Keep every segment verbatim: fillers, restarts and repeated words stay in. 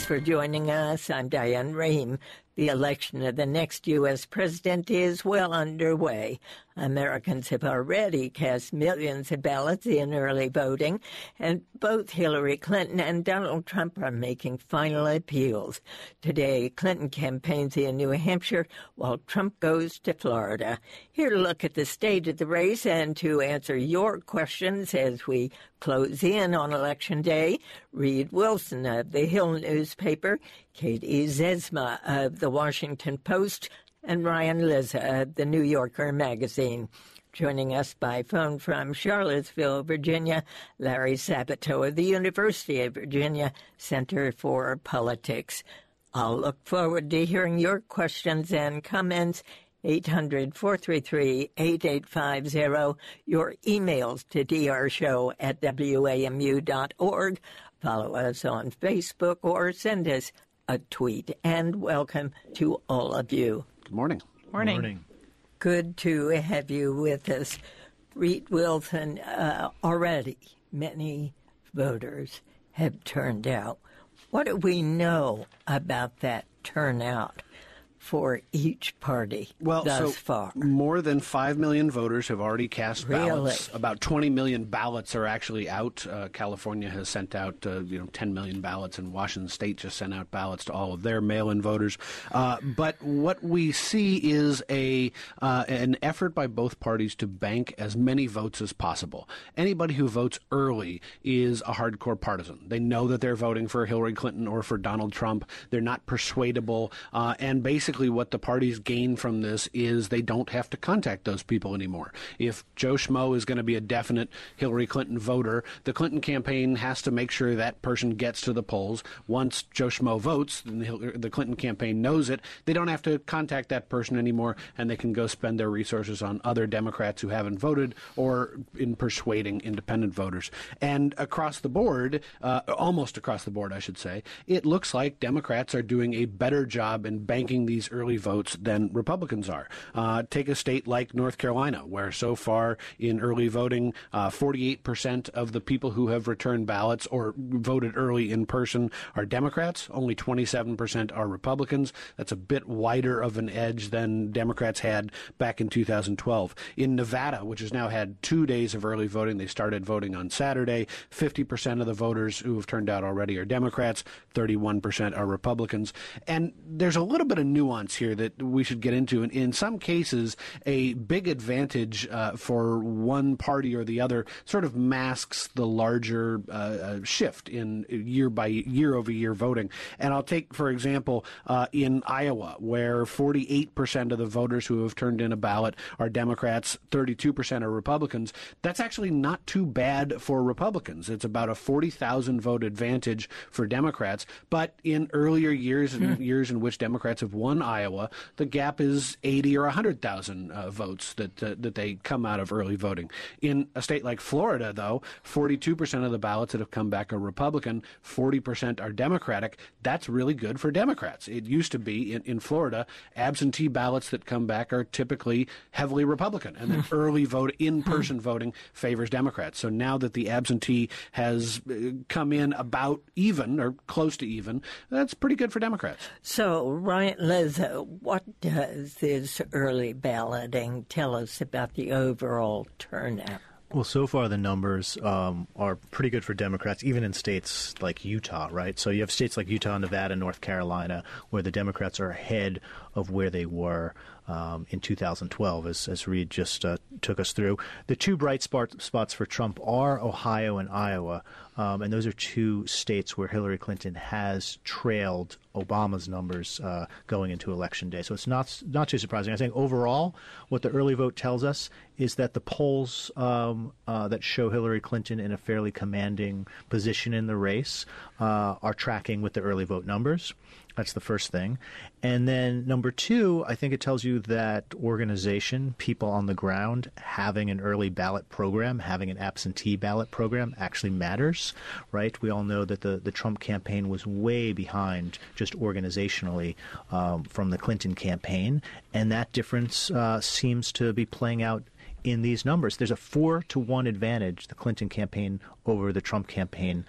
Thanks for joining us. I'm Diane Rehm. The election of the next U S president is well underway. Americans have already cast millions of ballots in early voting, and both Hillary Clinton and Donald Trump are making final appeals. Today, Clinton campaigns in New Hampshire while Trump goes to Florida. Here to look at the state of the race and to answer your questions as we close in on Election Day, Reed Wilson of the Hill newspaper, Katie Zesma of the Washington Post, and Ryan Lizza of the New Yorker magazine. Joining us by phone from Charlottesville, Virginia, Larry Sabato of the University of Virginia Center for Politics. I'll look forward to hearing your questions and comments. eight hundred, four three three, eight eight five zero. Your emails to drshow at W A M U dot org. Follow us on Facebook or send us a tweet. And welcome to all of you. Good morning. Morning. Morning. Good to have you with us. Reed Wilson, uh, already many voters have turned out. What do we know about that turnout for each party well, thus so far? More than five million voters have already cast Really? ballots. About twenty million ballots are actually out. Uh, California has sent out uh, you know, ten million ballots, and Washington State just sent out ballots to all of their mail-in voters. Uh, but what we see is a uh, an effort by both parties to bank as many votes as possible. Anybody who votes early is a hardcore partisan. They know that they're voting for Hillary Clinton or for Donald Trump. They're not persuadable, uh, and basically Basically, what the parties gain from this is they don't have to contact those people anymore. If Joe Schmo is going to be a definite Hillary Clinton voter, the Clinton campaign has to make sure that person gets to the polls. Once Joe Schmo votes, the Clinton campaign knows it. They don't have to contact that person anymore, and they can go spend their resources on other Democrats who haven't voted or in persuading independent voters. And across the board, uh, almost across the board, I should say, it looks like Democrats are doing a better job in banking these early votes than Republicans are. Uh, take a state like North Carolina, where so far in early voting, uh, forty-eight percent of the people who have returned ballots or voted early in person are Democrats. Only twenty-seven percent are Republicans. That's a bit wider of an edge than Democrats had back in two thousand twelve. In Nevada, which has now had two days of early voting, they started voting on Saturday. fifty percent of the voters who have turned out already are Democrats. thirty-one percent are Republicans. And there's a little bit of nuance here that we should get into. And in some cases, a big advantage uh, for one party or the other sort of masks the larger uh, shift in year by year over year voting. And I'll take, for example, uh, in Iowa, where forty-eight percent of the voters who have turned in a ballot are Democrats, thirty-two percent are Republicans. That's actually not too bad for Republicans. It's about a forty thousand vote advantage for Democrats. But in earlier years, and hmm. years in which Democrats have won Iowa, the gap is eighty or one hundred thousand uh, votes that uh, that they come out of early voting. In a state like Florida, though, forty-two percent of the ballots that have come back are Republican, forty percent are Democratic. That's really good for Democrats. It used to be in, in Florida, absentee ballots that come back are typically heavily Republican, and then early vote, in-person voting favors Democrats. So now that the absentee has uh, come in about even or close to even, that's pretty good for Democrats. So, Ryan Lizzo, what does this early balloting tell us about the overall turnout? Well, so far the numbers um, are pretty good for Democrats, even in states like Utah, right? So you have states like Utah, Nevada, North Carolina, where the Democrats are ahead of where they were um, in two thousand twelve, as, as Reed just uh, took us through. The two bright spot, spots for Trump are Ohio and Iowa, um, and those are two states where Hillary Clinton has trailed Obama's numbers uh, going into Election Day. So it's not not too surprising. I think overall, what the early vote tells us is that the polls um, uh, that show Hillary Clinton in a fairly commanding position in the race uh, are tracking with the early vote numbers. That's the first thing. And then number two, I think it tells you that organization, people on the ground, having an early ballot program, having an absentee ballot program actually matters, right? We all know that the, the Trump campaign was way behind just organizationally um, from the Clinton campaign. And that difference uh, seems to be playing out in these numbers. There's a four to one advantage, the Clinton campaign over the Trump campaign,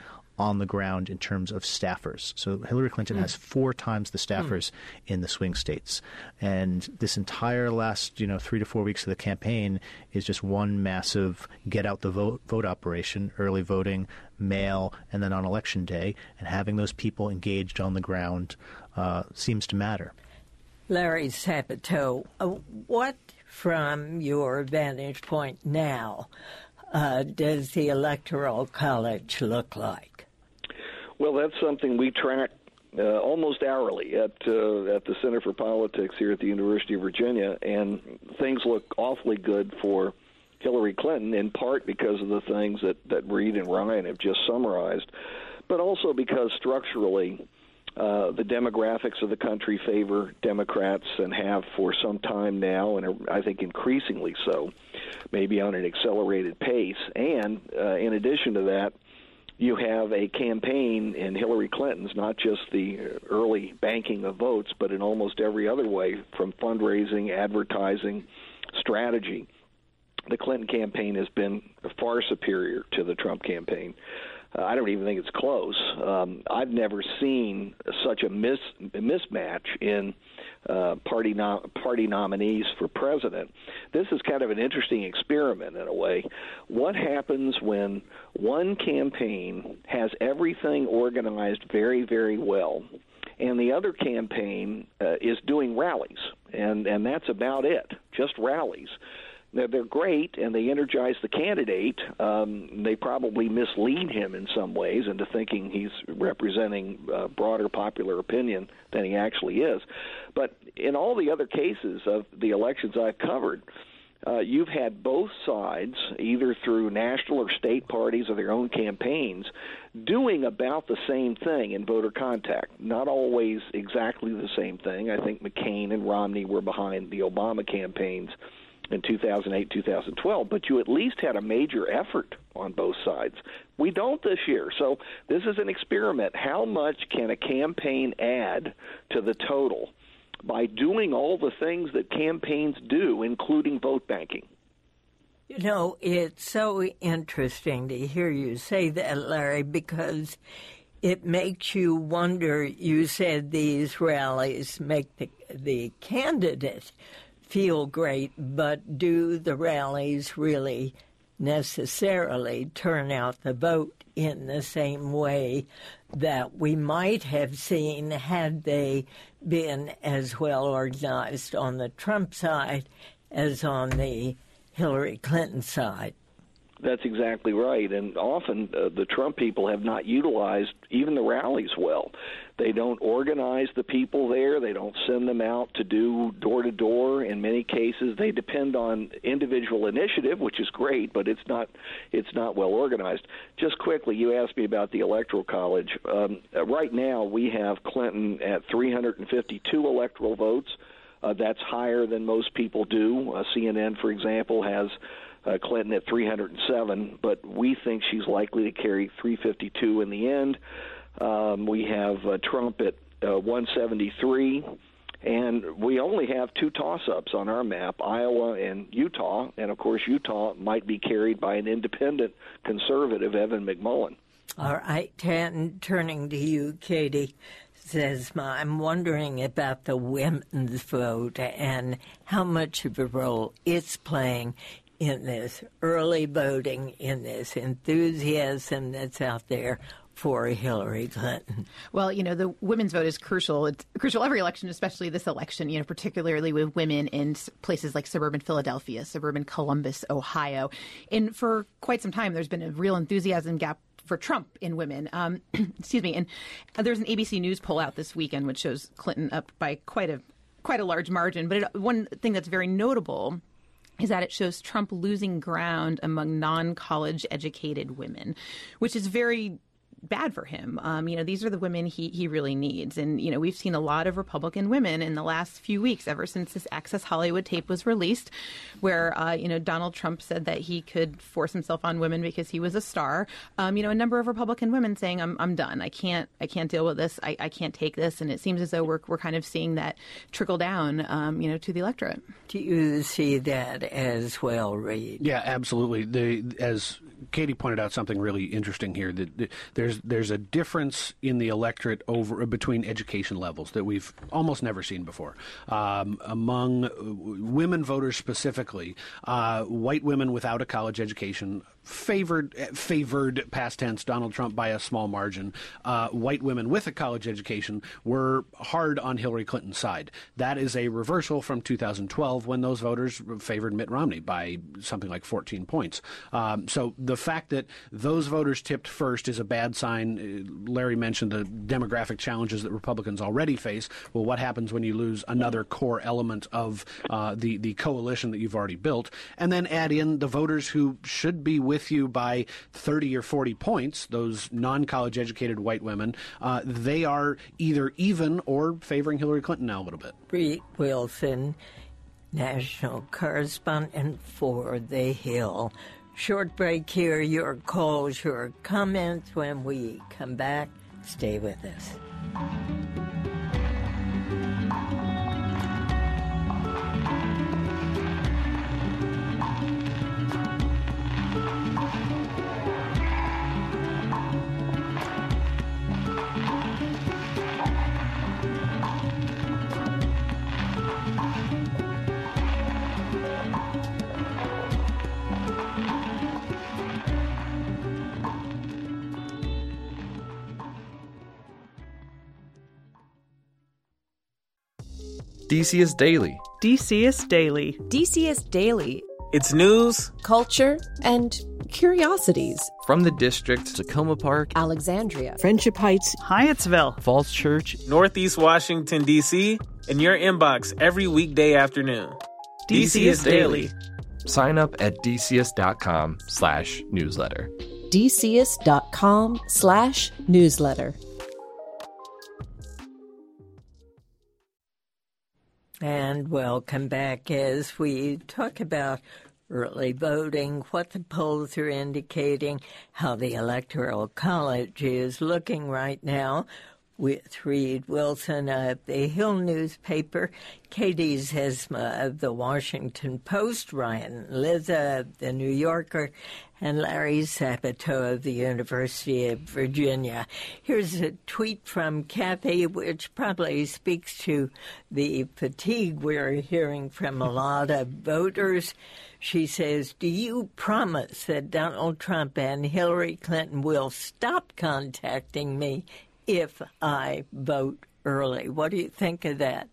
on the ground in terms of staffers. So Hillary Clinton mm. has four times the staffers mm. in the swing states. And this entire last, you know, three to four weeks of the campaign is just one massive get out the vote, vote operation, early voting, mail, and then on election day. And having those people engaged on the ground uh, seems to matter. Larry Sabato, uh, what, from your vantage point now, uh, does the Electoral College look like? Well, that's something we track uh, almost hourly at uh, at the Center for Politics here at the University of Virginia, and things look awfully good for Hillary Clinton, in part because of the things that, that Reed and Ryan have just summarized, but also because structurally Uh, the demographics of the country favor Democrats and have for some time now, and are, I think increasingly so, maybe on an accelerated pace. And uh, in addition to that, you have a campaign in Hillary Clinton's, not just the early banking of votes, but in almost every other way, from fundraising, advertising, strategy. The Clinton campaign has been far superior to the Trump campaign. Uh, I don't even think it's close. Um, I've never seen such a mis- mismatch in uh, party no- party nominees for president. This is kind of an interesting experiment in a way. What happens when one campaign has everything organized very, very well, and the other campaign uh, is doing rallies, and, and that's about it, just rallies. They're great, and they energize the candidate. Um, they probably mislead him in some ways into thinking he's representing uh, broader popular opinion than he actually is. But in all the other cases of the elections I've covered, uh, you've had both sides, either through national or state parties or their own campaigns, doing about the same thing in voter contact. Not always exactly the same thing. I think McCain and Romney were behind the Obama campaigns in two thousand eight, two thousand twelve, but you at least had a major effort on both sides. We don't this year, so this is an experiment. How much can a campaign add to the total by doing all the things that campaigns do, including vote banking? You know, it's so interesting to hear you say that, Larry, because it makes you wonder. You said these rallies make the, the candidate feel great, but do the rallies really necessarily turn out the vote in the same way that we might have seen had they been as well organized on the Trump side as on the Hillary Clinton side? That's exactly right, and often uh, the Trump people have not utilized even the rallies well. They don't organize the people there. They don't send them out to do door-to-door. In many cases, they depend on individual initiative, which is great, but it's not it's not well organized. Just quickly, you asked me about the Electoral College. Um, right now, we have Clinton at three hundred fifty-two electoral votes. Uh, that's higher than most people do. Uh, C N N, for example, has Uh, Clinton at three hundred seven, but we think she's likely to carry three fifty-two in the end. Um, we have uh, Trump at uh, one seventy-three, and we only have two toss-ups on our map, Iowa and Utah, and of course Utah might be carried by an independent conservative, Evan McMullin. All right, and turning to you, Katie, says, I'm wondering about the women's vote and how much of a role it's playing in this early voting, in this enthusiasm that's out there for Hillary Clinton. Well, you know, the women's vote is crucial. It's crucial every election, especially this election, you know, particularly with women in places like suburban Philadelphia, suburban Columbus, Ohio. And for quite some time, there's been a real enthusiasm gap for Trump in women. Um, excuse me. And there's an A B C News poll out this weekend which shows Clinton up by quite a quite a large margin. But it, one thing that's very notable is that it shows Trump losing ground among non-college educated women, which is very bad for him. Um, you know, these are the women he, he really needs. And, you know, we've seen a lot of Republican women in the last few weeks, ever since this Access Hollywood tape was released, where, uh, you know, Donald Trump said that he could force himself on women because he was a star. Um, you know, a number of Republican women saying, I'm I'm done. I can't I can't deal with this. I, I can't take this. And it seems as though we're, we're kind of seeing that trickle down, um, you know, to the electorate. Do you see that as well, Reed? Yeah, absolutely. The, as Katie pointed out something really interesting here, that, that there's there's a difference in the electorate over between education levels that we've almost never seen before. Um, among women voters specifically, uh, white women without a college education favored favored past tense Donald Trump by a small margin. Uh, white women with a college education were hard on Hillary Clinton's side. That is a reversal from two thousand twelve, when those voters favored Mitt Romney by something like fourteen points. Um, so the fact that those voters tipped first is a bad sign. Larry mentioned the demographic challenges that Republicans already face. Well, what happens when you lose another core element of uh, the, the coalition that you've already built? And then add in the voters who should be with you by thirty or forty points, those non-college educated white women. Uh, they are either even or favoring Hillary Clinton now a little bit. Bree Wilson, national correspondent for The Hill. Short break here. Your calls, your comments when we come back. Stay with us. D C S Daily. D C S Daily. D C S Daily. It's news, culture, and curiosities. From the district, Tacoma Park, Alexandria, Friendship Heights, Hyattsville, Falls Church, Northeast Washington, D C, in your inbox every weekday afternoon. D C S Daily. Sign up at dcs.com slash newsletter. dcs.com slash newsletter. And welcome back as we talk about early voting, what the polls are indicating, how the Electoral College is looking right now. With Reed Wilson of the Hill newspaper, Katie Zesma of the Washington Post, Ryan Lizza of the New Yorker, and Larry Sabato of the University of Virginia. Here's a tweet from Kathy, which probably speaks to the fatigue we're hearing from a lot of voters. She says, do you promise that Donald Trump and Hillary Clinton will stop contacting me if I vote early? What do you think of that?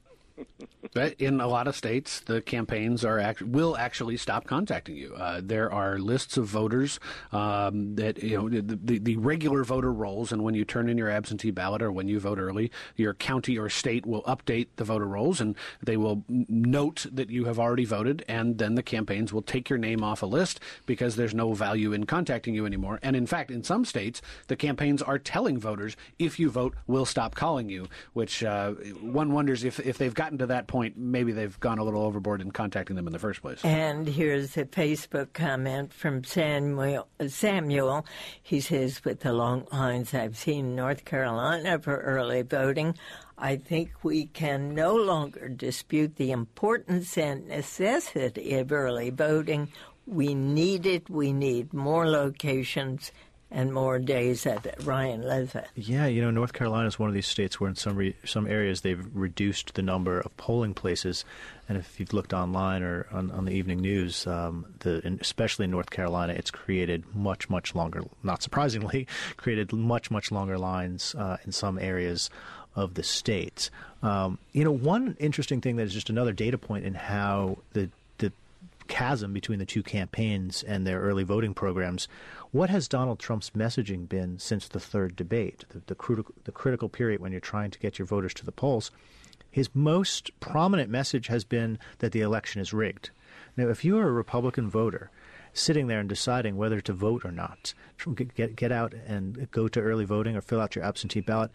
In a lot of states, the campaigns are act- will actually stop contacting you. Uh, there are lists of voters um, that, you know, the, the, the regular voter rolls, and when you turn in your absentee ballot or when you vote early, your county or state will update the voter rolls, and they will note that you have already voted, and then the campaigns will take your name off a list because there's no value in contacting you anymore. And in fact, in some states, the campaigns are telling voters, if you vote, we'll stop calling you, which uh, one wonders if, if they've gotten to that point, maybe they've gone a little overboard in contacting them in the first place. And here's a Facebook comment from Samuel. Samuel. He says, with the long lines I've seen in North Carolina for early voting, I think we can no longer dispute the importance and necessity of early voting. We need it. We need more locations and more days of it. Ryan Lizza. Yeah, you know, North Carolina is one of these states where in some re- some areas they've reduced the number of polling places. And if you've looked online or on, on the evening news, um, the in, especially in North Carolina, it's created much, much longer, not surprisingly, created much, much longer lines uh, in some areas of the state. Um, you know, one interesting thing that is just another data point in how the the chasm between the two campaigns and their early voting programs. What has Donald Trump's messaging been since the third debate, the, the, critical, the critical period when you're trying to get your voters to the polls? His most prominent message has been that the election is rigged. Now, if you are a Republican voter sitting there and deciding whether to vote or not, get, get out and go to early voting or fill out your absentee ballot,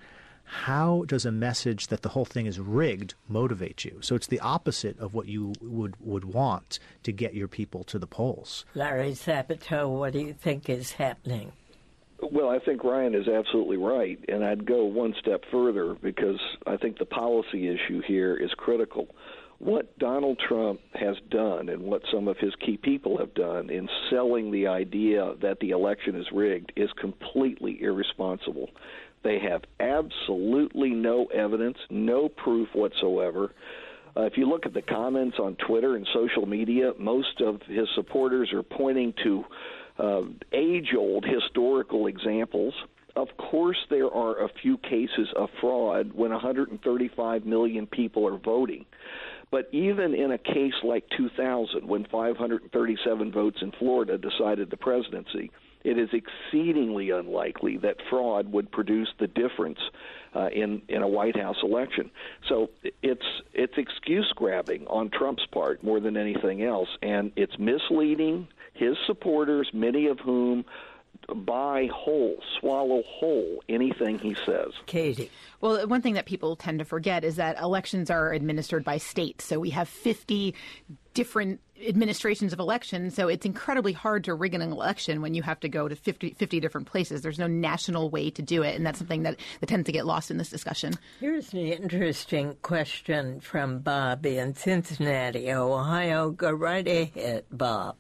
how does a message that the whole thing is rigged motivate you? So it's the opposite of what you would, would want to get your people to the polls. Larry Sabato, what do you think is happening? Well, I think Ryan is absolutely right, and I'd go one step further because I think the policy issue here is critical. what Donald Trump has done and what some of his key people have done in selling the idea that the election is rigged is completely irresponsible. They have absolutely no evidence, no proof whatsoever. Uh, if you look at the comments on Twitter and social media, most of his supporters are pointing to uh, age-old historical examples. Of course, there are a few cases of fraud when one hundred thirty-five million people are voting. But even in a case like two thousand, when five hundred thirty-seven votes in Florida decided the presidency, it is exceedingly unlikely that fraud would produce the difference uh, in in a White House election. So it's it's excuse grabbing on Trump's part more than anything else, and it's misleading his supporters, many of whom buy whole, swallow whole anything he says. Katie. Well, one thing that people tend to forget is that elections are administered by states. So we have fifty different administrations of elections. So it's incredibly hard to rig an election when you have to go to fifty, fifty different places. There's no national way to do it. And that's something that, that tends to get lost in this discussion. Here's an interesting question from Bob in Cincinnati, Ohio. Go right ahead, Bob.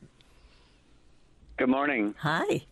Good morning. Hi.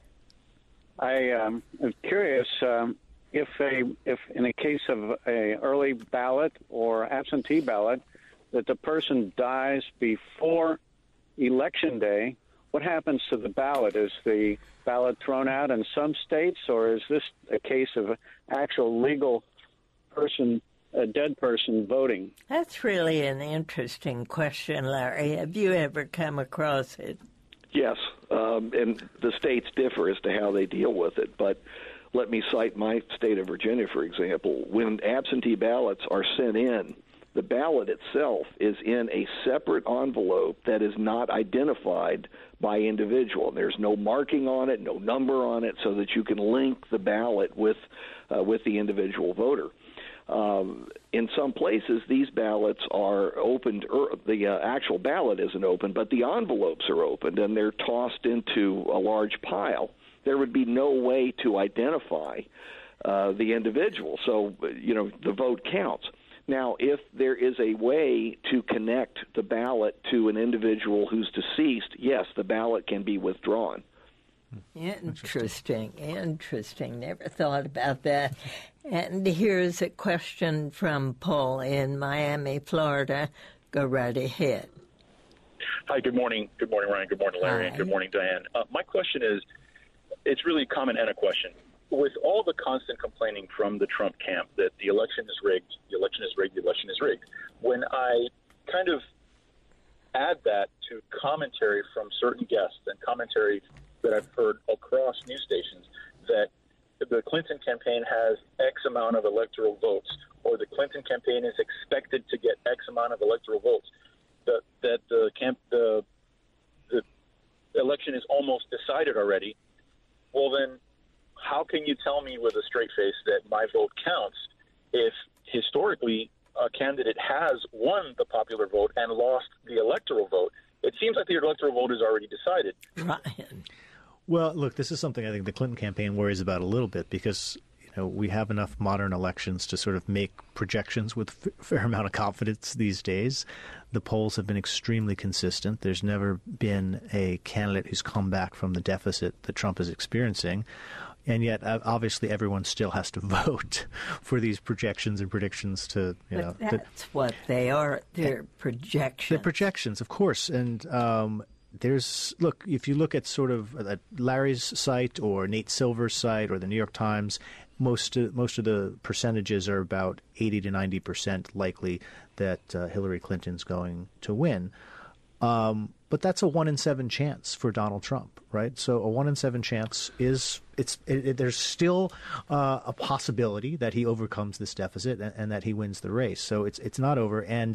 I um, am curious um, if a if in a case of a early ballot or absentee ballot that the person dies before election day, what happens to the ballot? Is the ballot thrown out in some states, or is this a case of an actual legal person, a dead person voting? That's really an interesting question, Larry. Have you ever come across it? Yes, um, and the states differ as to how they deal with it. But let me cite my state of Virginia, for example. When absentee ballots are sent in, the ballot itself is in a separate envelope that is not identified by individual. There's no marking on it, no number on it, so that you can link the ballot with uh, with the individual voter. Um, in some places, these ballots are opened. Er, the uh, actual ballot isn't open, but the envelopes are opened, and they're tossed into a large pile. There would be no way to identify uh, the individual, so you know the vote counts. Now, if there is a way to connect the ballot to an individual who's deceased, yes, the ballot can be withdrawn. Interesting, interesting. Never thought about that. And here's a question from Paul in Miami, Florida. Go right ahead. Hi, good morning. Good morning, Ryan. Good morning, Larry. Hi. And good morning, Diane. Uh, my question is, it's really a comment and a question. With all the constant complaining from the Trump camp that the election is rigged, the election is rigged, the election is rigged, when I kind of add that to commentary from certain guests and commentary that I've heard across news stations that the Clinton campaign has X amount of electoral votes, or the Clinton campaign is expected to get X amount of electoral votes, that that the camp the the election is almost decided already. Well, then, how can you tell me with a straight face that my vote counts if historically a candidate has won the popular vote and lost the electoral vote? It seems like the electoral vote is already decided. Ryan. Well, look, this is something I think the Clinton campaign worries about a little bit because, you know, we have enough modern elections to sort of make projections with a fair amount of confidence these days. The polls have been extremely consistent. There's never been a candidate who's come back from the deficit that Trump is experiencing. And yet, obviously, everyone still has to vote for these projections and predictions to, you but know. That's that, what they are. They're projections. They're projections, of course. And um, there's, look, if you look at sort of uh, Larry's site or Nate Silver's site or the New York Times, most of, most of the percentages are about eighty to ninety percent likely that uh, Hillary Clinton's going to win. Um, but that's a one in seven chance for Donald Trump, right? So a one in seven chance is it's it, it, there's still uh, a possibility that he overcomes this deficit and, and that he wins the race. So it's it's not over. And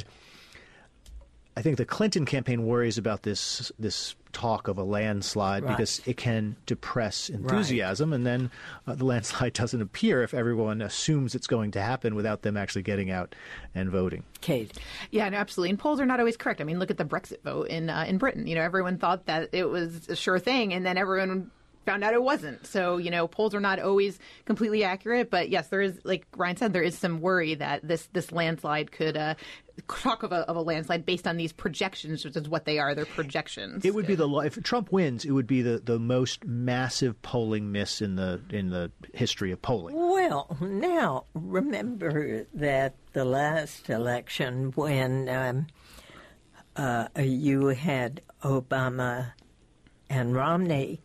I think the Clinton campaign worries about this this talk of a landslide right. because it can depress enthusiasm, right. and then uh, the landslide doesn't appear if everyone assumes it's going to happen without them actually getting out and voting. Kate. Yeah, no, absolutely. And polls are not always correct. I mean, look at the Brexit vote in uh, in Britain. You know, everyone thought that it was a sure thing, and then everyone found out it wasn't. So, you know, polls are not always completely accurate. But yes, there is, like Ryan said, there is some worry that this this landslide could uh, talk of a, of a landslide based on these projections, which is what they are. They're projections. It would be the if Trump wins, it would be the, the most massive polling miss in the in the history of polling. Well, now remember that the last election when um, uh, you had Obama and Romney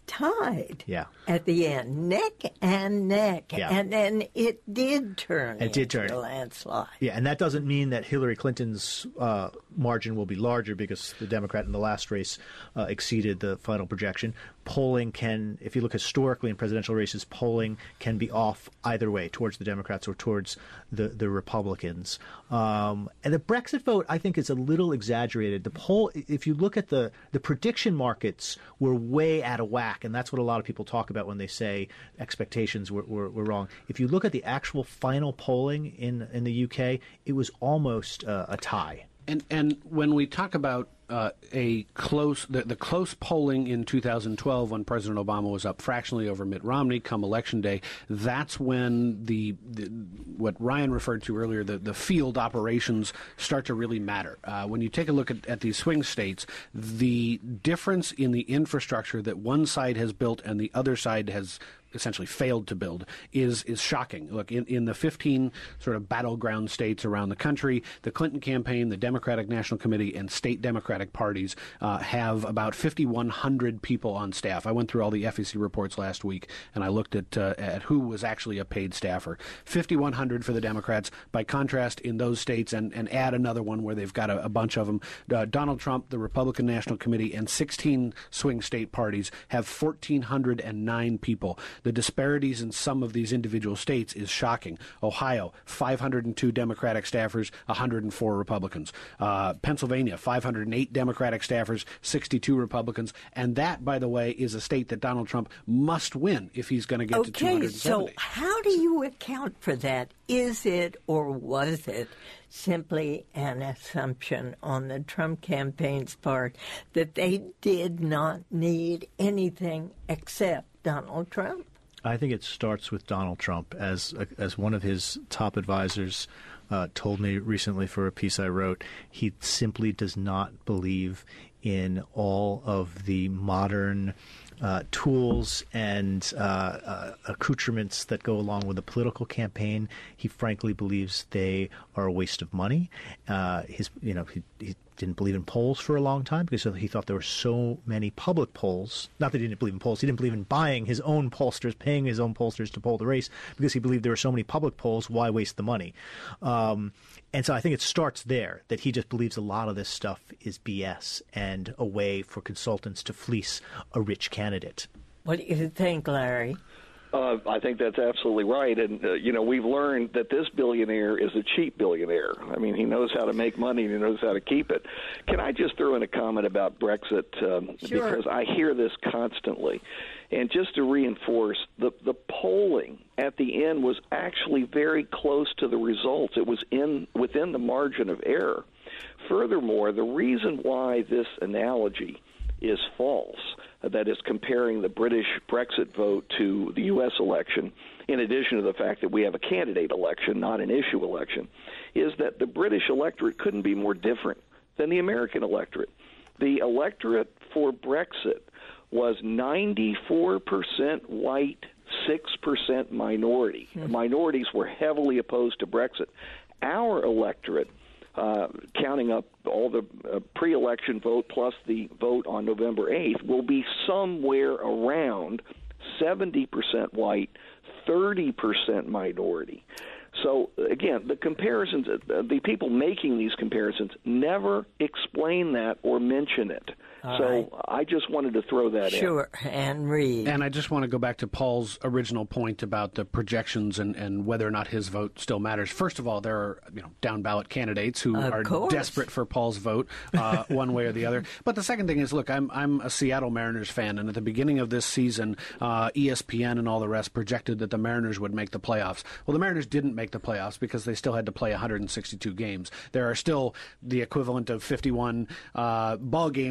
tied yeah. at the end, neck and neck, yeah. and then it did turn it did turn a landslide. Yeah, and that doesn't mean that Hillary Clinton's uh, margin will be larger because the Democrat in the last race uh, exceeded the final projection. Polling can, if you look historically in presidential races, polling can be off either way, towards the Democrats or towards the, the Republicans. Um, and the Brexit vote, I think, is a little exaggerated. The poll, if you look at the, the prediction markets were way out of whack, and that's what a lot of people talk about when they say expectations were, were, were wrong. If you look at the actual final polling in, in the U K, it was almost uh, a tie. And and when we talk about uh, a close, the, the close polling in two thousand twelve when President Obama was up fractionally over Mitt Romney come Election Day, that's when the, the what Ryan referred to earlier, the, the field operations start to really matter. Uh, when you take a look at, at these swing states, the difference in the infrastructure that one side has built and the other side has essentially failed to build is is shocking. Look, in, in the fifteen sort of battleground states around the country, the Clinton campaign, the Democratic National Committee, and state Democratic parties uh, have about fifty-one hundred people on staff. I went through all the F E C reports last week, and I looked at uh, at who was actually a paid staffer. fifty-one hundred for the Democrats. By contrast, in those states, and, and add another one where they've got a, a bunch of them, uh, Donald Trump, the Republican National Committee, and sixteen swing state parties have one thousand four hundred nine people. The disparities in some of these individual states is shocking. Ohio, five hundred two Democratic staffers, one hundred four Republicans. Uh, Pennsylvania, five hundred eight Democratic staffers, sixty-two Republicans. And that, by the way, is a state that Donald Trump must win if he's going to get okay, to two hundred seventy. Okay, so how do you account for that? Is it or was it simply an assumption on the Trump campaign's part that they did not need anything except Donald Trump? I think it starts with Donald Trump. As as one of his top advisors uh, told me recently for a piece I wrote, he simply does not believe in all of the modern uh, tools and uh, uh, accoutrements that go along with a political campaign. He frankly believes they are a waste of money. Uh, his, you know, he, he didn't believe in polls for a long time because he thought there were so many public polls. Not that he didn't believe in polls. He didn't believe in buying his own pollsters, paying his own pollsters to poll the race because he believed there were so many public polls. Why waste the money? Um, and so I think it starts there, that he just believes a lot of this stuff is B S and a way for consultants to fleece a rich candidate. What do you think, Larry? Uh, I think that's absolutely right. And, uh, you know, we've learned that this billionaire is a cheap billionaire. I mean, he knows how to make money and he knows how to keep it. Can I just throw in a comment about Brexit? Um, sure. Because I hear this constantly. And just to reinforce, the, the polling at the end was actually very close to the results. It was in within the margin of error. Furthermore, the reason why this analogy is false, that is comparing the British Brexit vote to the U S election, in addition to the fact that we have a candidate election, not an issue election, is that the British electorate couldn't be more different than the American electorate. The electorate for Brexit was ninety-four percent white, six percent minority. Mm-hmm. Minorities were heavily opposed to Brexit. Our electorate, Uh, counting up all the uh, pre-election vote plus the vote on November eighth, will be somewhere around seventy percent white, thirty percent minority. So, again, the comparisons, uh, the people making these comparisons never explain that or mention it. All so right. I just wanted to throw that in. Sure, and Reed. And I just want to go back to Paul's original point about the projections and, and whether or not his vote still matters. First of all, there are you know down ballot candidates who of are course. desperate for Paul's vote, uh, one way or the other. But the second thing is, look, I'm I'm a Seattle Mariners fan, and at the beginning of this season, uh, E S P N and all the rest projected that the Mariners would make the playoffs. Well, the Mariners didn't make the playoffs because they still had to play one hundred sixty-two games. There are still the equivalent of fifty-one uh, ball games to be played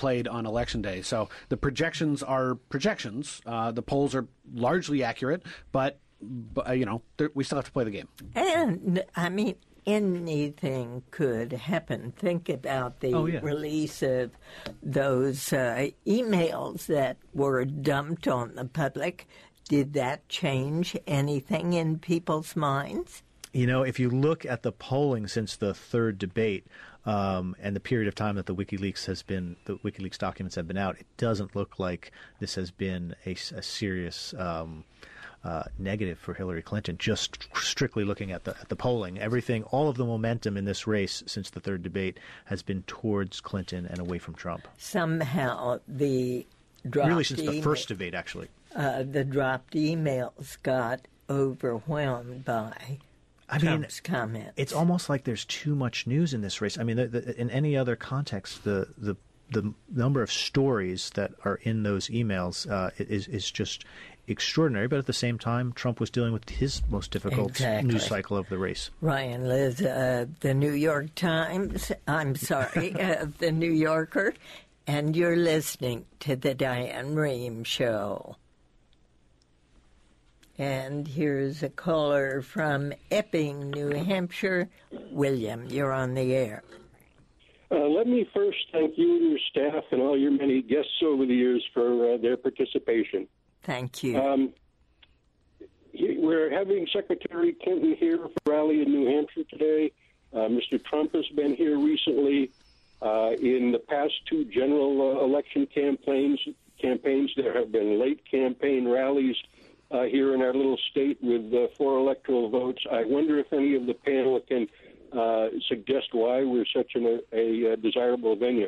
played on Election Day. So the projections are projections. Uh, the polls are largely accurate, but, but uh, you know, we still have to play the game. And, I mean, anything could happen. Think about the oh, yeah. release of those uh, emails that were dumped on the public. Did that change anything in people's minds? You know, if you look at the polling since the third debate um, and the period of time that the WikiLeaks has been, the WikiLeaks documents have been out, it doesn't look like this has been a, a serious um, uh, negative for Hillary Clinton. Just strictly looking at the at the polling, everything, all of the momentum in this race since the third debate has been towards Clinton and away from Trump. Somehow the dropped really since email, the first debate, actually, uh, the dropped emails got overwhelmed by. I Trump's mean, comments. It's almost like there's too much news in this race. I mean, the, the, in any other context, the, the the number of stories that are in those emails uh, is is just extraordinary. But at the same time, Trump was dealing with his most difficult exactly. news cycle of the race. Ryan Liz, uh, the New York Times. I'm sorry, uh, the New Yorker, and you're listening to the Diane Rehm Show. And here's a caller from Epping, New Hampshire. William, you're on the air. Uh, let me first thank you and your staff and all your many guests over the years for uh, their participation. Thank you. Um, he, we're having Secretary Clinton here for a rally in New Hampshire today. Uh, Mister Trump has been here recently. Uh, in the past two general uh, election campaigns, campaigns, there have been late campaign rallies Uh, here in our little state with uh, four electoral votes. I wonder if any of the panel can uh, suggest why we're such an, a, a desirable venue.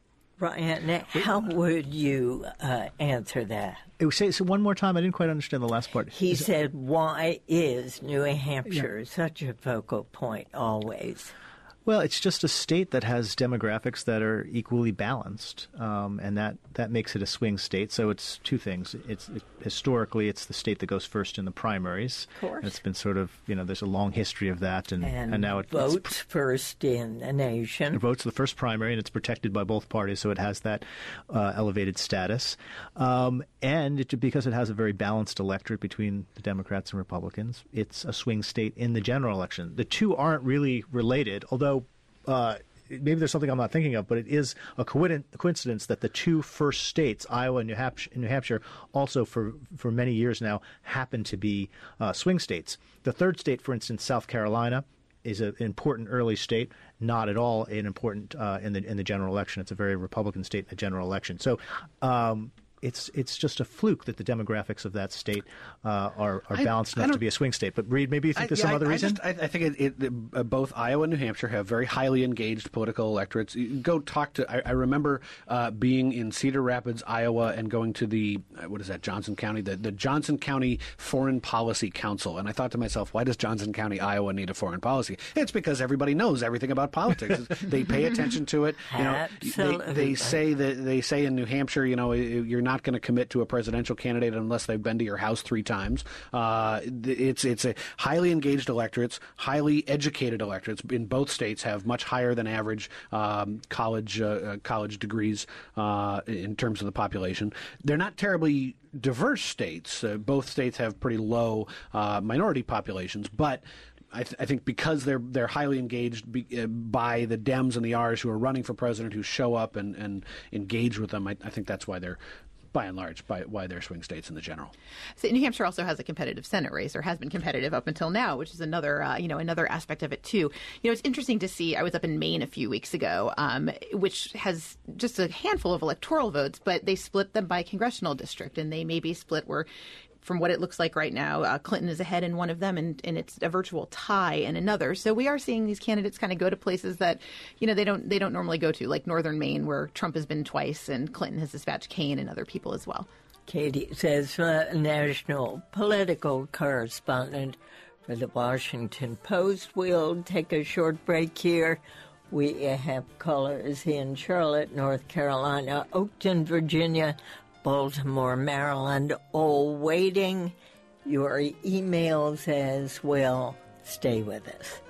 Ryan, how would you uh, answer that? Say so one more time. I didn't quite understand the last part. He is said, it... why is New Hampshire yeah. such a focal point always? Well, it's just a state that has demographics that are equally balanced, um, and that, that makes it a swing state. So it's two things. It's it, historically, it's the state that goes first in the primaries. Of course. It's been sort of, you know, there's a long history of that. And, and, and now it votes it's, first in the nation. It votes the first primary, and it's protected by both parties, so it has that uh, elevated status. Um, and it, because it has a very balanced electorate between the Democrats and Republicans, it's a swing state in the general election. The two aren't really related, although Uh, maybe there's something I'm not thinking of, but it is a coincidence that the two first states, Iowa and New Hampshire, New Hampshire also for, for many years now, happen to be uh, swing states. The third state, for instance, South Carolina, is an important early state, not at all an important uh, in the in the general election. It's a very Republican state in the general election. So um, it's it's just a fluke that the demographics of that state uh, are, are balanced I, enough I to be a swing state. But Reed, maybe you think I, there's yeah, some other I, reason? I, just, I, I think it, it, uh, both Iowa and New Hampshire have very highly engaged political electorates. You go talk to. I, I remember uh, being in Cedar Rapids, Iowa, and going to the uh, what is that Johnson County, the, the Johnson County Foreign Policy Council, and I thought to myself, why does Johnson County, Iowa, need a foreign policy? It's because everybody knows everything about politics. They pay attention to it. You know, they, they say that they say in New Hampshire, you know, you're not going to commit to a presidential candidate unless they've been to your house three times. Uh, it's it's a highly engaged electorates, highly educated electorates in both states have much higher than average um, college uh, college degrees uh, in terms of the population. They're not terribly diverse states. Uh, both states have pretty low uh, minority populations, but I, th- I think because they're they're highly engaged be, uh, by the Dems and the R's who are running for president, who show up and, and engage with them, I, I think that's why they're by and large, by why they're swing states in the general. So New Hampshire also has a competitive Senate race, or has been competitive up until now, which is another, uh, you know, another aspect of it too. You know, it's interesting to see. I was up in Maine a few weeks ago, um, which has just a handful of electoral votes, but they split them by congressional district, and they may be split where, from what it looks like right now, uh, Clinton is ahead in one of them, and, and it's a virtual tie in another. So we are seeing these candidates kind of go to places that, you know, they don't they don't normally go to, like northern Maine, where Trump has been twice, and Clinton has dispatched Kaine and other people as well. Katie says, uh, national political correspondent for the Washington Post. We'll take a short break here. We have callers in Charlotte, North Carolina, Oakton, Virginia, Baltimore, Maryland, all waiting. Your emails as well. Stay with us.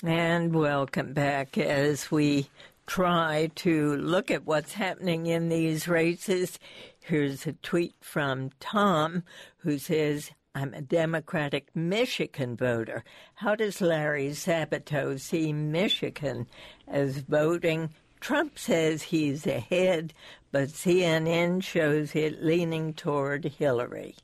And welcome back as we try to look at what's happening in these races. Here's a tweet from Tom who says, I'm a Democratic Michigan voter. How does Larry Sabato see Michigan as voting? Trump says he's ahead, but C N N shows it leaning toward Hillary.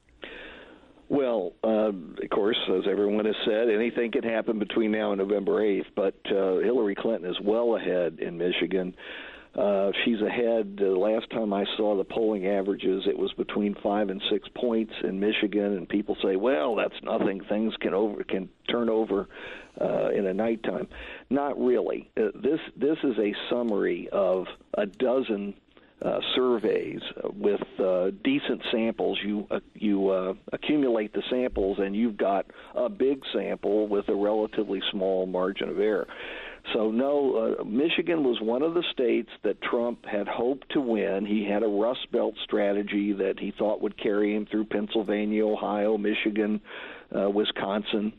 Well, uh, of course, as everyone has said, anything can happen between now and November eighth, but uh, Hillary Clinton is well ahead in Michigan. Uh, she's ahead. The uh, last time I saw the polling averages, it was between five and six points in Michigan, and people say, well, that's nothing. Things can over can turn over uh, in a nighttime. Not really. Uh, this, this is a summary of a dozen Uh, surveys with uh, decent samples. You uh, you uh, accumulate the samples, and you've got a big sample with a relatively small margin of error. So, no, uh, Michigan was one of the states that Trump had hoped to win. He had a Rust Belt strategy that he thought would carry him through Pennsylvania, Ohio, Michigan, uh, Wisconsin.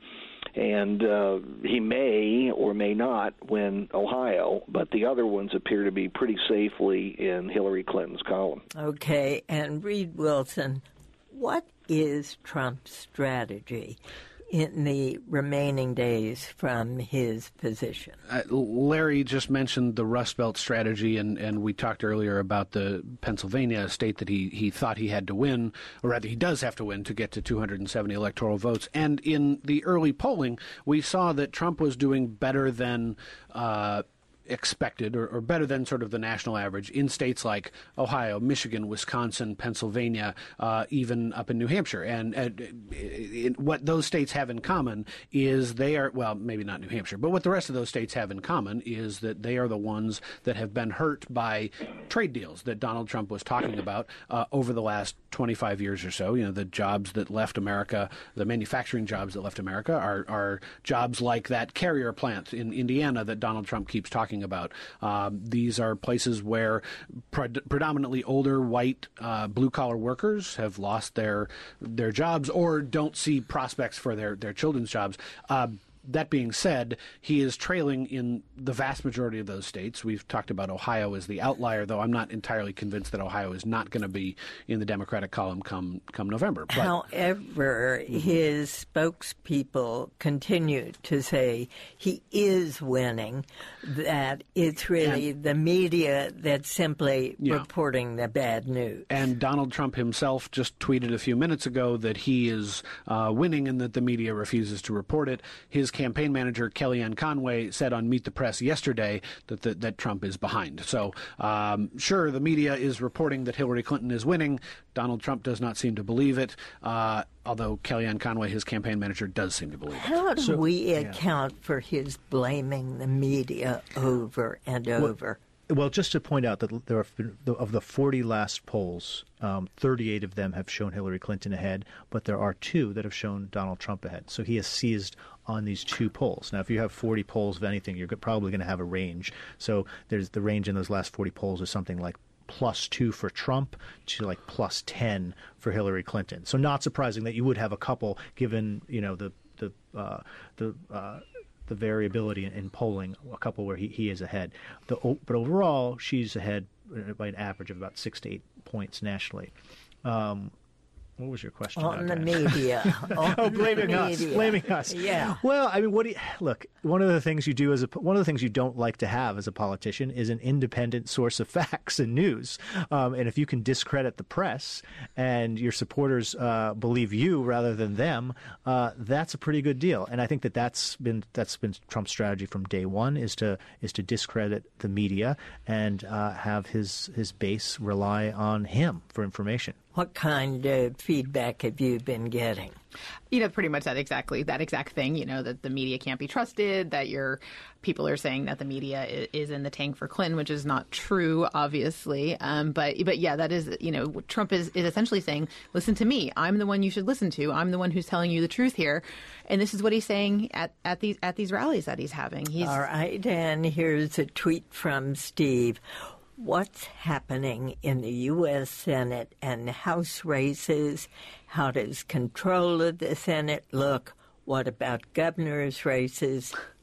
And uh, he may or may not win Ohio, but the other ones appear to be pretty safely in Hillary Clinton's column. Okay, and Reed Wilson, what is Trump's strategy in the remaining days from his position? Uh, Larry just mentioned the Rust Belt strategy, and, and we talked earlier about the Pennsylvania state that he, he thought he had to win, or rather he does have to win to get to two hundred seventy electoral votes. And in the early polling, we saw that Trump was doing better than uh, expected, or, or better than sort of the national average in states like Ohio, Michigan, Wisconsin, Pennsylvania, uh, even up in New Hampshire. And uh, it, what those states have in common is they are, well, maybe not New Hampshire, but what the rest of those states have in common is that they are the ones that have been hurt by trade deals that Donald Trump was talking about uh, over the last twenty-five years or so. You know, the jobs that left America, the manufacturing jobs that left America are, are jobs like that carrier plant in Indiana that Donald Trump keeps talking about. Um, these are places where pre- predominantly older white uh, blue-collar workers have lost their their jobs or don't see prospects for their, their children's jobs. Uh, That being said, he is trailing in the vast majority of those states. We've talked about Ohio as the outlier, though I'm not entirely convinced that Ohio is not going to be in the Democratic column come come November. But, However, mm-hmm. his spokespeople continue to say he is winning, that it's really and, the media that's simply yeah. reporting the bad news. And Donald Trump himself just tweeted a few minutes ago that he is uh, winning and that the media refuses to report it. His campaign manager, Kellyanne Conway, said on Meet the Press yesterday that the, that Trump is behind. So, um, sure, the media is reporting that Hillary Clinton is winning. Donald Trump does not seem to believe it, uh, although Kellyanne Conway, his campaign manager, does seem to believe it. How do so, we yeah. account for his blaming the media over and over? Well, Well, just to point out that there have been, of the forty last polls, um, thirty-eight of them have shown Hillary Clinton ahead, but there are two that have shown Donald Trump ahead. So he has seized on these two polls. Now, if you have forty polls of anything, you're probably going to have a range. So there's the range in those last forty polls is something like plus two for Trump to like plus ten for Hillary Clinton. So not surprising that you would have a couple, given you know the the uh, the. Uh, the variability in, in polling, a couple where he, he is ahead. The, but overall, she's ahead by an average of about six to eight points nationally. Um, what was your question? On the media. On oh, blaming the us. media. Blaming us. Yeah. Well, I mean, what do you, look, one of the things you do as a, one of the things you don't like to have as a politician is an independent source of facts and news. Um, and if you can discredit the press and your supporters uh, believe you rather than them, uh, that's a pretty good deal. And I think that that's been that's been Trump's strategy from day one is to is to discredit the media and uh, have his his base rely on him for information. What kind of feedback have you been getting? You know, pretty much that exactly that exact thing. You know, that the media can't be trusted. That your people are saying that the media is, is in the tank for Clinton, which is not true, obviously. Um, but but yeah, that is you know, Trump is, is essentially saying, listen to me. I'm the one you should listen to. I'm the one who's telling you the truth here, and this is what he's saying at, at these at these rallies that he's having. He's all right. And here's a tweet from Steve. What's happening in the U S Senate and House races? How does control of the Senate look? What about governor's races?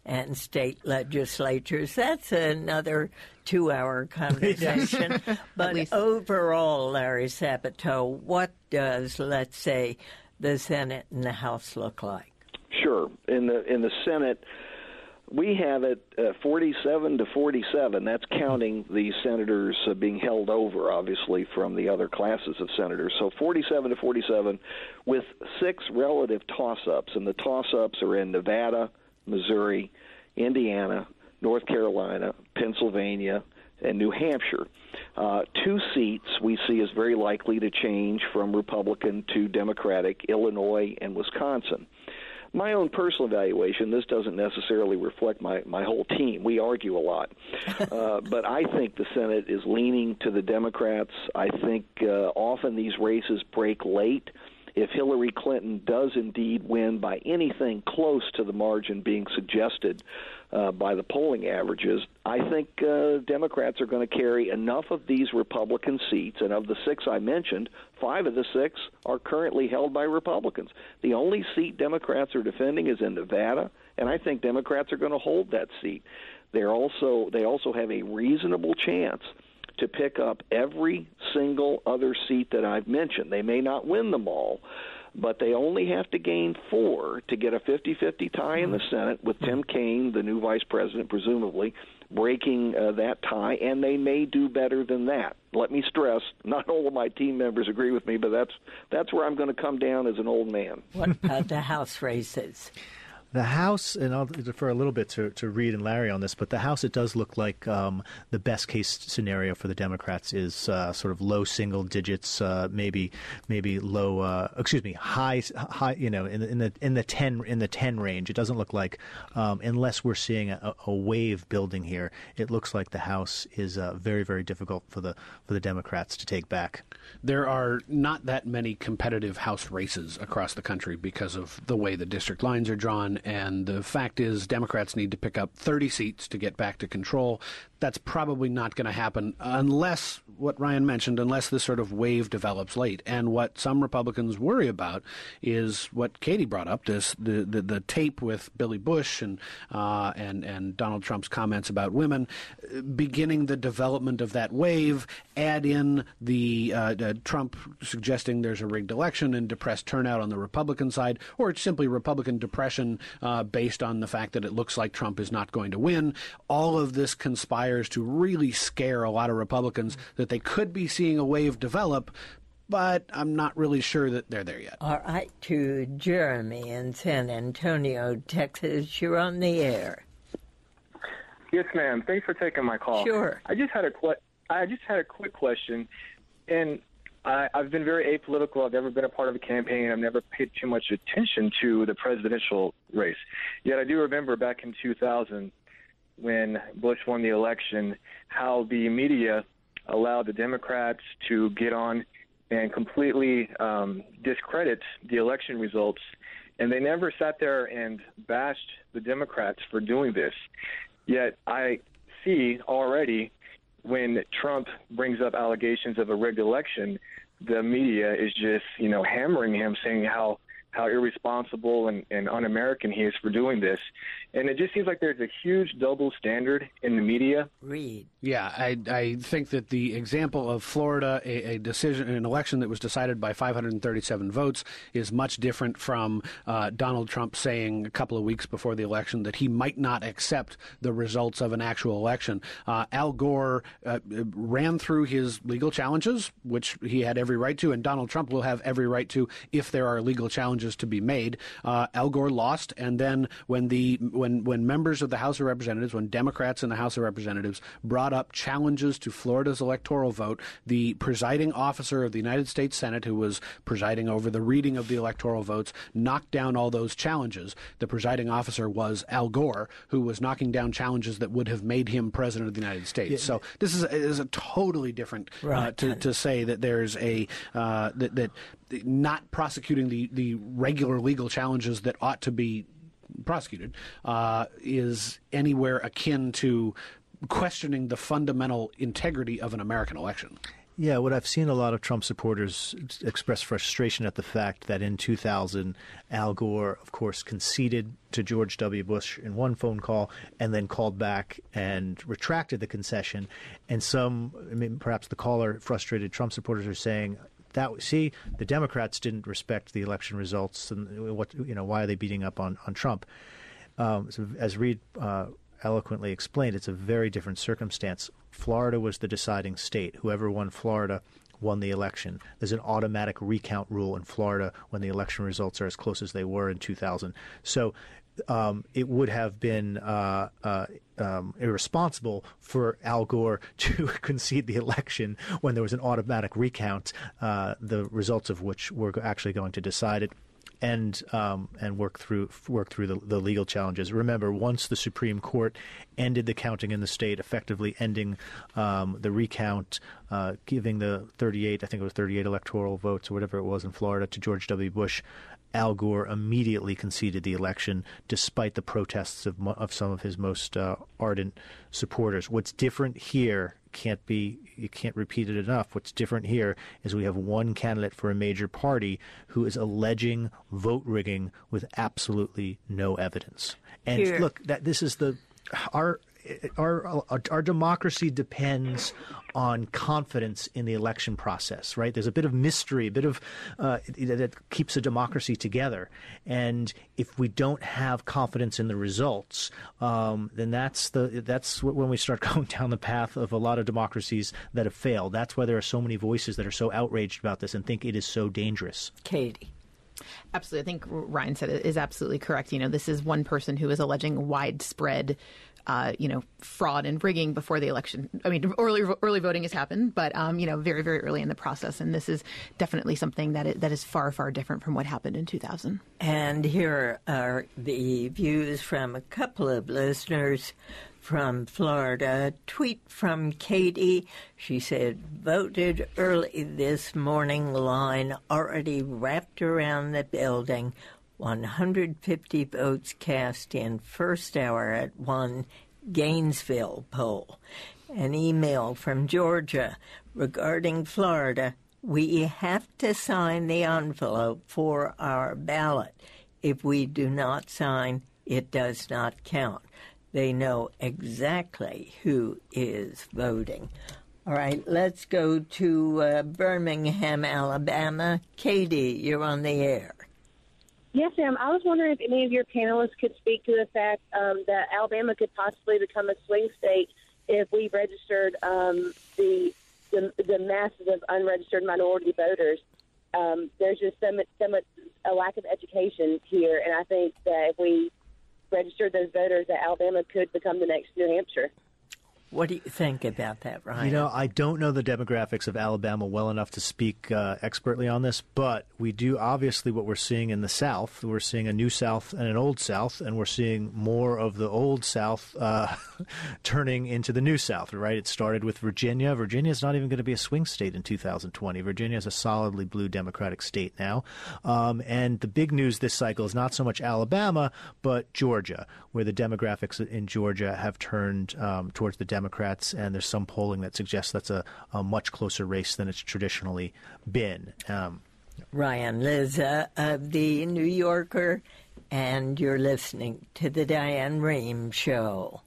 and state legislatures. That's another two-hour conversation. But overall, Larry Sabato, what does, let's say, the Senate and the House look like? Sure. In the in the Senate, we have it uh, forty-seven to forty-seven. That's counting the senators uh, being held over, obviously, from the other classes of senators. So forty-seven to forty-seven with six relative toss-ups. And the toss-ups are in Nevada, Missouri, Indiana, North Carolina, Pennsylvania, and New Hampshire. Uh, two seats we see as very likely to change from Republican to Democratic, Illinois and Wisconsin. My own personal evaluation, this doesn't necessarily reflect my, my whole team. We argue a lot. Uh, but I think the Senate is leaning to the Democrats. I think uh, often these races break late. If Hillary Clinton does indeed win by anything close to the margin being suggested uh, by the polling averages, I think uh, Democrats are going to carry enough of these Republican seats, and of the six I mentioned, five of the six are currently held by Republicans. The only seat Democrats are defending is in Nevada, and I think Democrats are going to hold that seat. They're also they also have a reasonable chance to pick up every single other seat that I've mentioned. They may not win them all, but they only have to gain four to get a fifty-fifty tie in the Senate, with Tim Kaine, the new vice president, presumably, breaking uh, that tie, and they may do better than that. Let me stress, not all of my team members agree with me, but that's that's where I'm going to come down as an old man. What about the House races? The House, and I'll defer a little bit to, to Reed and Larry on this, but the House, it does look like um, the best case scenario for the Democrats is uh, sort of low single digits, uh, maybe maybe low, uh, excuse me, high, high, you know, in the in the in the ten in the ten range. It doesn't look like, um, unless we're seeing a, a wave building here, it looks like the House is uh, very very difficult for the for the Democrats to take back. There are not that many competitive House races across the country because of the way the district lines are drawn. And the fact is, Democrats need to pick up thirty seats to get back to control. That's probably not going to happen unless, what Ryan mentioned, unless this sort of wave develops late. And what some Republicans worry about is what Katie brought up, this the, the, the tape with Billy Bush and, uh, and, and Donald Trump's comments about women, beginning the development of that wave, add in the uh, uh, Trump suggesting there's a rigged election and depressed turnout on the Republican side, or it's simply Republican depression uh, based on the fact that it looks like Trump is not going to win. All of this conspires to really scare a lot of Republicans that they could be seeing a wave develop, but I'm not really sure that they're there yet. All right, to Jeremy in San Antonio, Texas. You're on the air. Yes, ma'am. Thanks for taking my call. Sure. I just had a qu- I just had a quick question, and I, I've been very apolitical. I've never been a part of a campaign. I've never paid too much attention to the presidential race. Yet I do remember back in two thousand, when Bush won the election, how the media allowed the Democrats to get on and completely um, discredit the election results. And they never sat there and bashed the Democrats for doing this. Yet I see already when Trump brings up allegations of a rigged election, the media is just, you know, hammering him, saying how how irresponsible and, and un-American he is for doing this. And it just seems like there's a huge double standard in the media. Reed. Yeah, I, I think that the example of Florida, a, a decision, an election that was decided by five hundred thirty-seven votes, is much different from uh, Donald Trump saying a couple of weeks before the election that he might not accept the results of an actual election. Uh, Al Gore uh, ran through his legal challenges, which he had every right to, and Donald Trump will have every right to if there are legal challenges to be made. Uh, Al Gore lost, and then when the when when members of the House of Representatives, when Democrats in the House of Representatives brought up challenges to Florida's electoral vote, the presiding officer of the United States Senate, who was presiding over the reading of the electoral votes, knocked down all those challenges. The presiding officer was Al Gore, who was knocking down challenges that would have made him president of the United States. Yeah. So this is a, is a totally different right. uh, to, to say that there's a uh, that that not prosecuting the the regular legal challenges that ought to be prosecuted uh, is anywhere akin to questioning the fundamental integrity of an American election. Yeah, what I've seen a lot of Trump supporters express frustration at the fact that in two thousand, Al Gore, of course, conceded to George W. Bush in one phone call and then called back and retracted the concession. And some, I mean, perhaps the caller, frustrated Trump supporters are saying, that see, the Democrats didn't respect the election results, and what you know, why are they beating up on, on Trump? Um, so as Reed uh, eloquently explained, it's a very different circumstance. Florida was the deciding state. Whoever won Florida won the election. There's an automatic recount rule in Florida when the election results are as close as they were in two thousand. So um, it would have been uh, uh, um, irresponsible for Al Gore to concede the election when there was an automatic recount, uh, the results of which were actually going to decide it. And um, and work through work through the, the legal challenges. Remember, once the Supreme Court ended the counting in the state, effectively ending um, the recount, uh, giving the thirty-eight, I think it was thirty-eight electoral votes or whatever it was in Florida to George W. Bush, Al Gore immediately conceded the election, despite the protests of of some of his most uh, ardent supporters. What's different here can't be you can't repeat it enough. What's different here is we have one candidate for a major party who is alleging vote rigging with absolutely no evidence. And here. look, that this is the our. Our, our our democracy depends on confidence in the election process, right? There's a bit of mystery, a bit of uh, that keeps a democracy together. And if we don't have confidence in the results, um, then that's the that's when we start going down the path of a lot of democracies that have failed. That's why there are so many voices that are so outraged about this and think it is so dangerous. Katie. Absolutely. I think Ryan said it is absolutely correct. You know, this is one person who is alleging widespread Uh, you know, fraud and rigging before the election. I mean, early early voting has happened, but, um, you know, very, very early in the process. And this is definitely something that it, that is far, far different from what happened in two thousand. And here are the views from a couple of listeners from Florida. Tweet from Katie. She said, voted early this morning, line already wrapped around the building. one hundred fifty votes cast in first hour at one Gainesville poll. An email from Georgia regarding Florida. We have to sign the envelope for our ballot. If we do not sign, it does not count. They know exactly who is voting. All right, let's go to uh, Birmingham, Alabama. Katie, you're on the air. Yes, ma'am. I was wondering if any of your panelists could speak to the fact um, that Alabama could possibly become a swing state if we registered um, the, the the masses of unregistered minority voters. Um, there's just so much, so much a lack of education here, and I think that if we registered those voters, that Alabama could become the next New Hampshire. What do you think about that, Ryan? You know, I don't know the demographics of Alabama well enough to speak uh, expertly on this, but we do obviously what we're seeing in the South. We're seeing a new South and an old South, and we're seeing more of the old South uh, turning into the new South, right? It started with Virginia. Virginia is not even going to be a swing state in two thousand twenty. Virginia is a solidly blue Democratic state now. Um, and the big news this cycle is not so much Alabama, but Georgia, where the demographics in Georgia have turned um, towards the Democrats, and there's some polling that suggests that's a, a much closer race than it's traditionally been. Um, Ryan Lizza of The New Yorker, and you're listening to The Diane Rehm Show.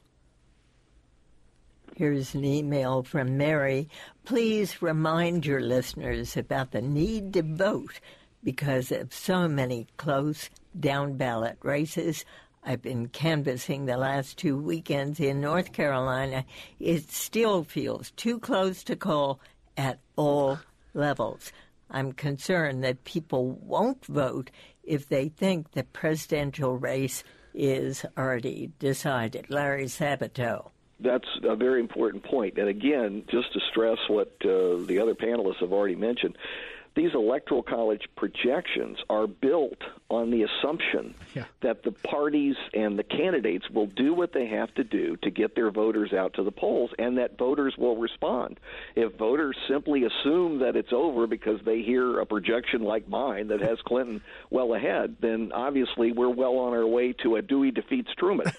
Here's an email from Mary. Please remind your listeners about the need to vote because of so many close down-ballot races. I've been canvassing the last two weekends in North Carolina. It still feels too close to call at all levels. I'm concerned that people won't vote if they think the presidential race is already decided. Larry Sabato. That's a very important point. And again, just to stress what uh, the other panelists have already mentioned, these electoral college projections are built on the assumption yeah. that the parties and the candidates will do what they have to do to get their voters out to the polls, and that voters will respond. If voters simply assume that it's over because they hear a projection like mine that has Clinton well ahead, then obviously we're well on our way to a Dewey defeats Truman.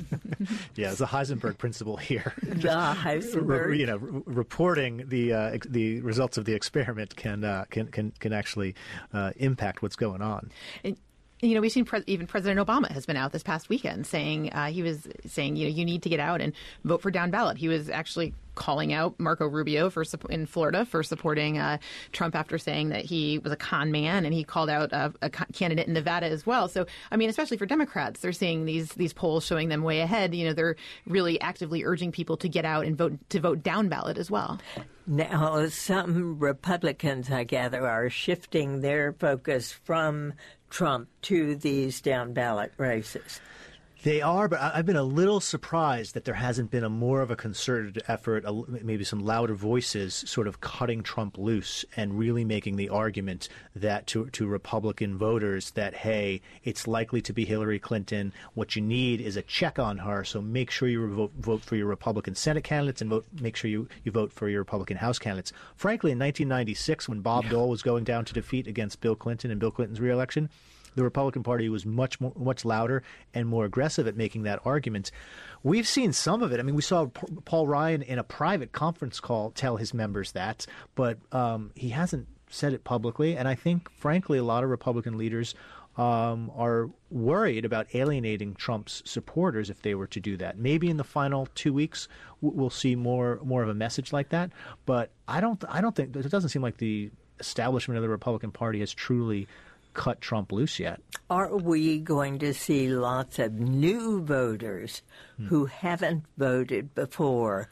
Yeah, it's a Heisenberg principle here. The Heisenberg. Re, you know, re- reporting the uh, ex- the results of the experiment can uh, can can can actually uh, impact what's going on. And, you know, we've seen pre- even President Obama has been out this past weekend saying uh, he was saying, you know, you need to get out and vote for down ballot. He was actually calling out Marco Rubio for in Florida for supporting uh, Trump after saying that he was a con man, and he called out uh, a candidate in Nevada as well. So, I mean, especially for Democrats, they're seeing these these polls showing them way ahead. You know, they're really actively urging people to get out and vote to vote down ballot as well. Now, some Republicans, I gather, are shifting their focus from Trump to these down ballot races. They are, but I've been a little surprised that there hasn't been a more of a concerted effort, maybe some louder voices sort of cutting Trump loose and really making the argument that to, to Republican voters that, hey, it's likely to be Hillary Clinton. What you need is a check on her, so make sure you vote, vote for your Republican Senate candidates and vote, make sure you, you vote for your Republican House candidates. Frankly, in nineteen ninety-six, when Bob yeah. Dole was going down to defeat against Bill Clinton in Bill Clinton's reelection, the Republican Party was much more, much louder and more aggressive at making that argument. We've seen some of it. I mean, we saw P- Paul Ryan in a private conference call tell his members that, but um, he hasn't said it publicly. And I think, frankly, a lot of Republican leaders um, are worried about alienating Trump's supporters if they were to do that. Maybe in the final two weeks we'll see more more of a message like that. But I don't. I don't think it doesn't seem like the establishment of the Republican Party has truly cut Trump loose yet. Are we going to see lots of new voters hmm. who haven't voted before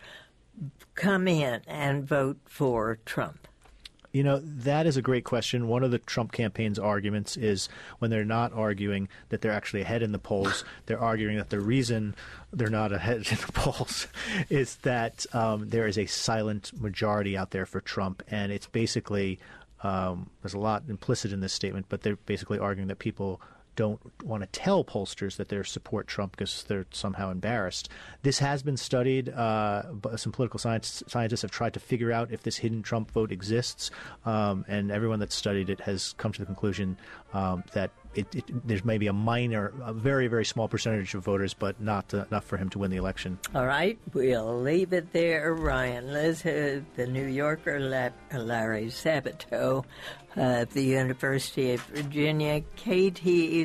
come in and vote for Trump? You know, that is a great question. One of the Trump campaign's arguments is when they're not arguing that they're actually ahead in the polls, they're arguing that the reason they're not ahead in the polls is that um, there is a silent majority out there for Trump. And it's basically Um, there's a lot implicit in this statement, but they're basically arguing that people don't want to tell pollsters that they support Trump because they're somehow embarrassed. This has been studied. Uh, some political science, scientists have tried to figure out if this hidden Trump vote exists, um, and everyone that's studied it has come to the conclusion um, that it, it, there's maybe a minor, a very, very small percentage of voters, but not uh, enough for him to win the election. All right, we'll leave it there. Ryan Lizard, the New Yorker, Larry Sabato of the University of Virginia, Katie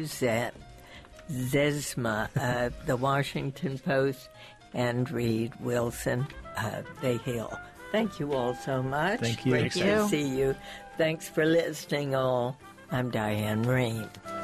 Zesma of the Washington Post, and Reed Wilson of The Hill. Thank you all so much. Thank you. Great Thank you. to see you. Thanks for listening, all. I'm Diane Rehm.